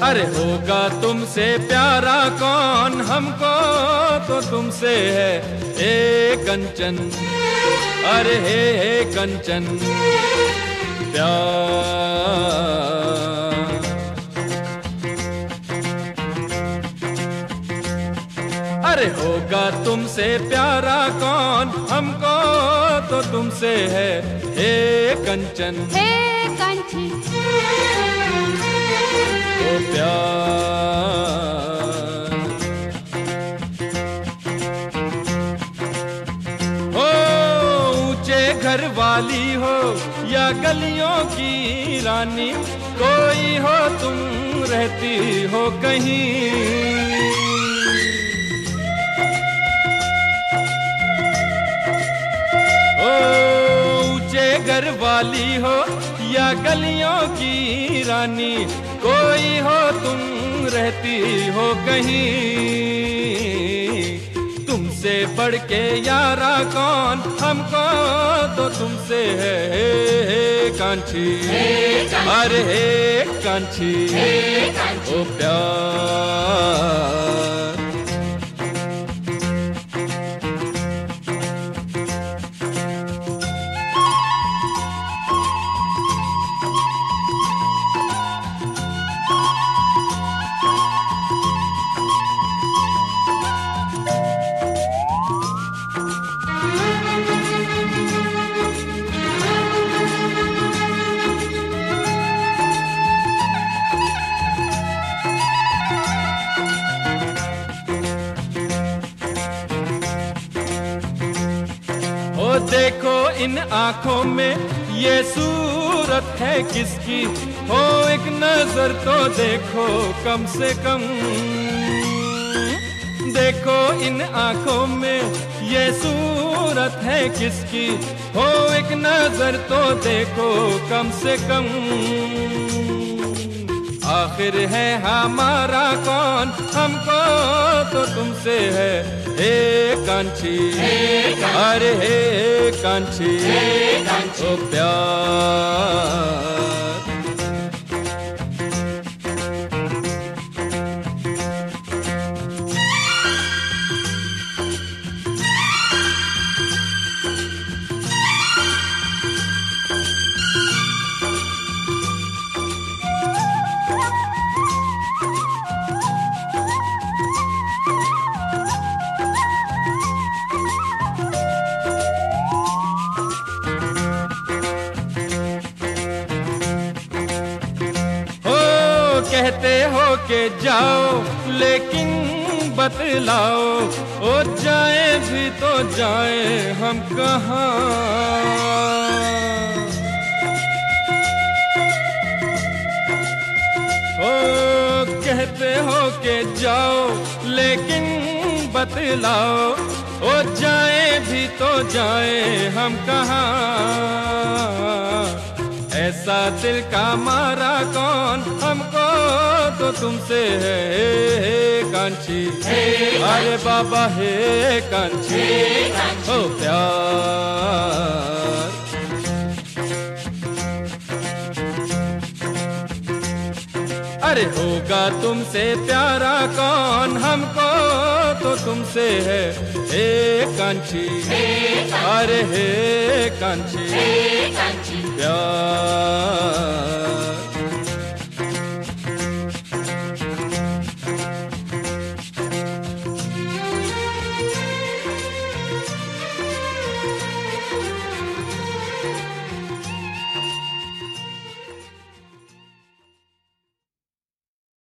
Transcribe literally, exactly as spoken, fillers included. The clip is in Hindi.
अरे होगा तुमसे प्यारा कौन, हमको तो तुमसे है हे कंचन, अरे हे हे कंचन प्यार। अरे होगा तुमसे प्यारा कौन, हमको तो तुमसे है हे कंचन, हे कंचन ओ प्यार। हो ऊंचे घर वाली हो या गलियों की रानी, कोई हो तुम रहती हो कहीं। घर वाली हो या गलियों की रानी, कोई हो तुम रहती हो कहीं। तुमसे बढ़ के यारा कौन, हमको तो तुमसे है हे कांची, अरे हे कांची ओ प्यार। देखो इन आंखों में ये सूरत है किसकी, हो एक नजर तो देखो कम से कम। देखो इन आंखों में ये सूरत है किसकी, हो एक नजर तो देखो कम से कम। आखिर है हमारा कौन, हमको तो तुमसे है हे कांची, अरे हे कांची ओ प्यार। कहते हो के जाओ लेकिन बतलाओ, ओ जाए भी तो जाए हम कहाँ। ओ कहते हो के जाओ लेकिन बतलाओ, ओ जाए भी तो जाए हम कहाँ। ऐसा दिल का मारा कौन, हमको तो तुमसे है हे कांची, अरे बाबा हे कांची ओ प्यार। अरे होगा तुमसे प्यारा कौन, हमको तो तुमसे है हे कांची, अरे हे कांची प्यार।